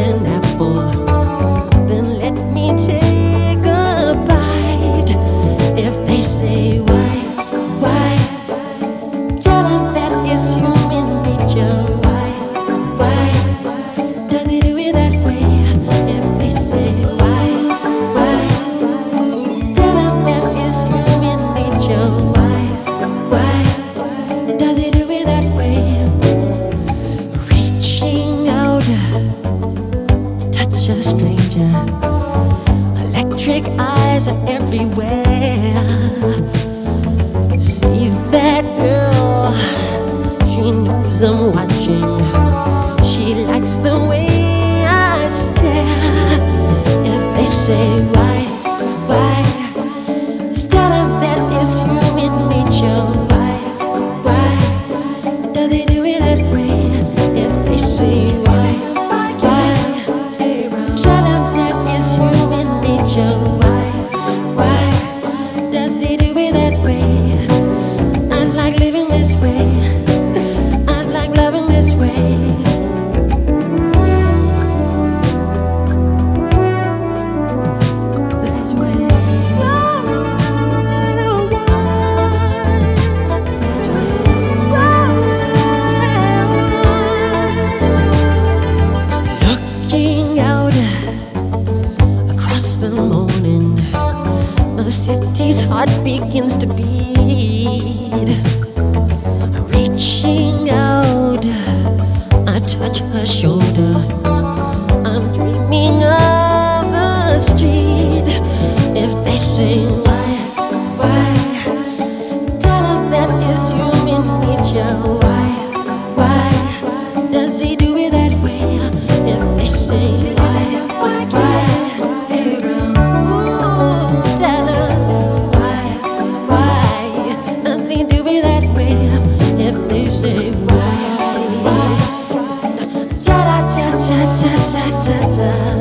an apple, then let me take a bite. If they say why, tell them that it's human nature. Why does he do it that way? If they say why, tell them that it's human nature. Why does he do it that way? Reaching out, touch a stranger. Electric eyes are everywhere. See that girl, she knows I'm watching. She likes the way I stare. If they say why, tell them that it's human nature. Why does he do it that way? If they say why, tell them that it's human nature. Why does he do it that way? I like living this way. I like loving this way. That way. Looking out across the morning, the city's heart begins to beat. Reaching out, I touch her shoulder. I'm dreaming of a street. If they say why, tell them that it's human nature. Why does he do it that way? If they say why, tell them why does he do it that way? If they say why, cha cha cha cha cha cha cha.